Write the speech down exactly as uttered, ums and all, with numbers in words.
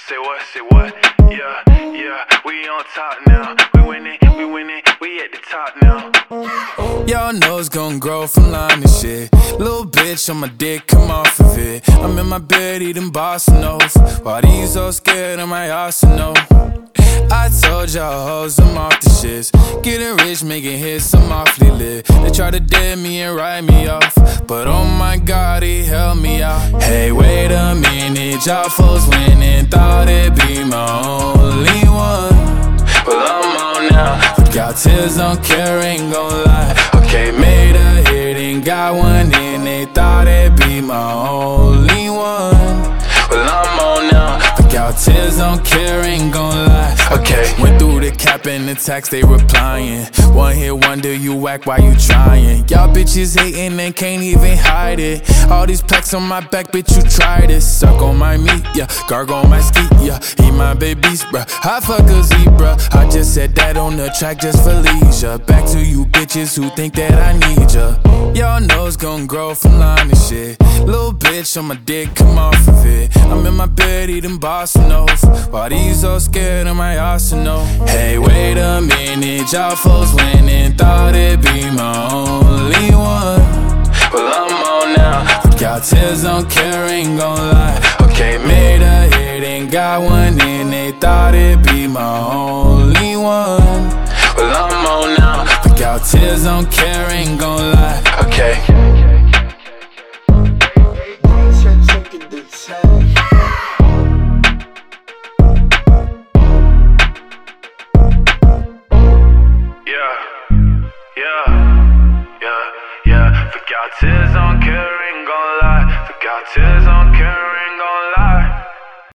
Say what, say what, yeah, yeah, we on top now. We winning, we winning, we at the top now. Y'all know it's gon' grow from line and shit. Little bitch on my dick, come off of it. I'm in my bed eating bossa nose, while these so scared of my arsenal. I told y'all hoes I'm off the shits. Getting rich, making hits, I'm awfully lit. They try to dead me and write me off, but oh my God, he held me out. Hey, wait a minute, y'all folks winning. Thought it'd be my only one. Well, I'm on now. Look out, tears don't care, ain't gon' lie. Okay, made a hit and got one in. They thought it'd be my only one. Well, I'm on now. Look out, tears don't care, ain't gon' lie. Okay, went through the cap and the text, they replying. One hit wonder, you whack while you trying. Y'all bitches hating and can't even hide it. All these packs on my back, bitch, you try this. Suck on my meat, yeah, gargle on my skeet, yeah. Eat my babies, bruh, I fuck a zebra. I just said that on the track just for leisure. Back to you bitches who think that I need ya. Y'all know it's gon' grow from line and shit. Little bitch on my dick, come off of it. I'm in my bed eating bossa nose, while these so scared of my arsenal. Hey, wait a minute, y'all folks winning. Thought it'd be my only one. Well, I'm on now. Look out, tears don't care, ain't gon' lie. Okay, made a hit and got one in. They thought it'd be my only one. Well, I'm on now. Look out, tears don't care, ain't gon' lie. Okay. Yeah, yeah, forgot tears on care, ain't gon' lie. Forgot tears on